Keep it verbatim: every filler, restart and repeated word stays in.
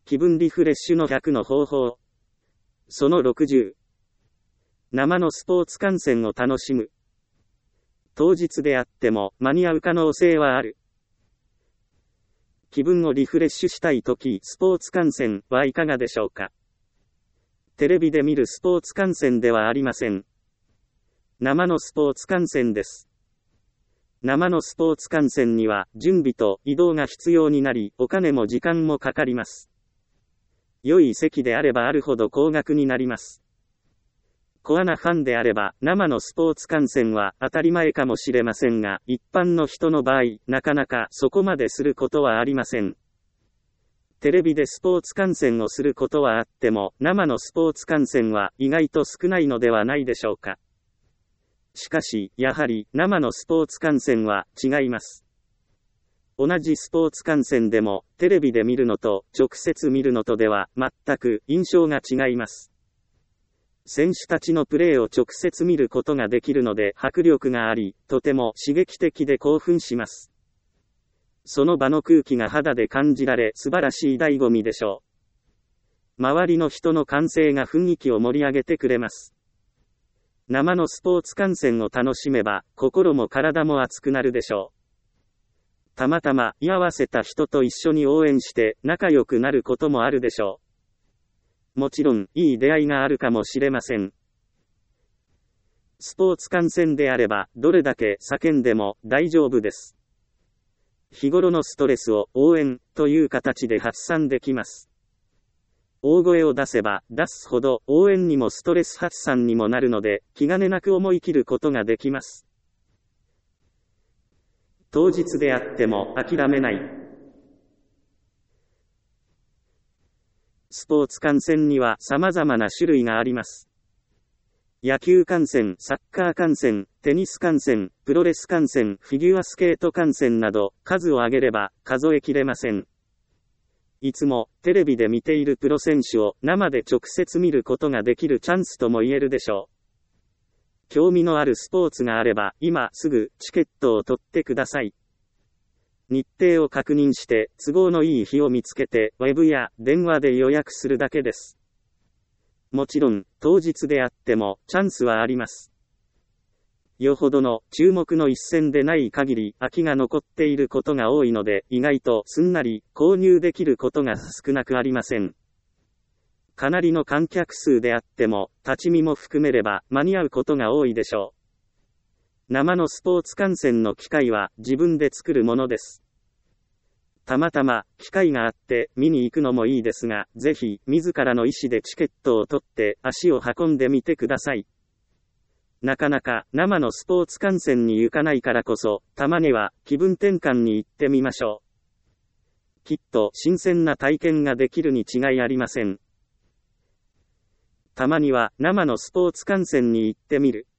気分リフレッシュのひゃくの方法。そのろくじゅう。生のスポーツ観戦を楽しむ。当日であっても間に合う可能性はある。気分をリフレッシュしたいとき、スポーツ観戦はいかがでしょうか。テレビで見るスポーツ観戦ではありません。生のスポーツ観戦です。生のスポーツ観戦には準備と移動が必要になり、お金も時間もかかります。良い席であればあるほど高額になります。コアなファンであれば生のスポーツ観戦は当たり前かもしれませんが、一般の人の場合、なかなかそこまですることはありません。テレビでスポーツ観戦をすることはあっても、生のスポーツ観戦は意外と少ないのではないでしょうか。しかし、やはり生のスポーツ観戦は違います。同じスポーツ観戦でも、テレビで見るのと直接見るのとでは全く印象が違います。選手たちのプレーを直接見ることができるので迫力があり、とても刺激的で興奮します。その場の空気が肌で感じられ素晴らしい醍醐味でしょう。周りの人の歓声が雰囲気を盛り上げてくれます。生のスポーツ観戦を楽しめば、心も体も熱くなるでしょう。たまたま居合わせた人と一緒に応援して仲良くなることもあるでしょう。もちろん、いい出会いがあるかもしれません。スポーツ観戦であれば、どれだけ叫んでも大丈夫です。日頃のストレスを応援という形で発散できます。大声を出せば出すほど応援にもストレス発散にもなるので、気兼ねなく思い切ることができます。当日であっても諦めない。スポーツ観戦には様々な種類があります。野球観戦、サッカー観戦、テニス観戦、プロレス観戦、フィギュアスケート観戦など、数を挙げれば数えきれません。いつもテレビで見ているプロ選手を生で直接見ることができるチャンスとも言えるでしょう。興味のあるスポーツがあれば、今すぐチケットを取ってください。日程を確認して都合のいい日を見つけてウェブや電話で予約するだけです。もちろん当日であってもチャンスはあります。よほどの注目の一戦でない限り空きが残っていることが多いので、意外とすんなり購入できることが少なくありません。かなりの観客数であっても立ち見も含めれば間に合うことが多いでしょう。生のスポーツ観戦の機会は自分で作るものです。たまたま機会があって見に行くのもいいですが、ぜひ自らの意思でチケットを取って足を運んでみてください。なかなか生のスポーツ観戦に行かないからこそ、たまには気分転換に行ってみましょう。きっと新鮮な体験ができるに違いありません。たまには生のスポーツ観戦に行ってみる。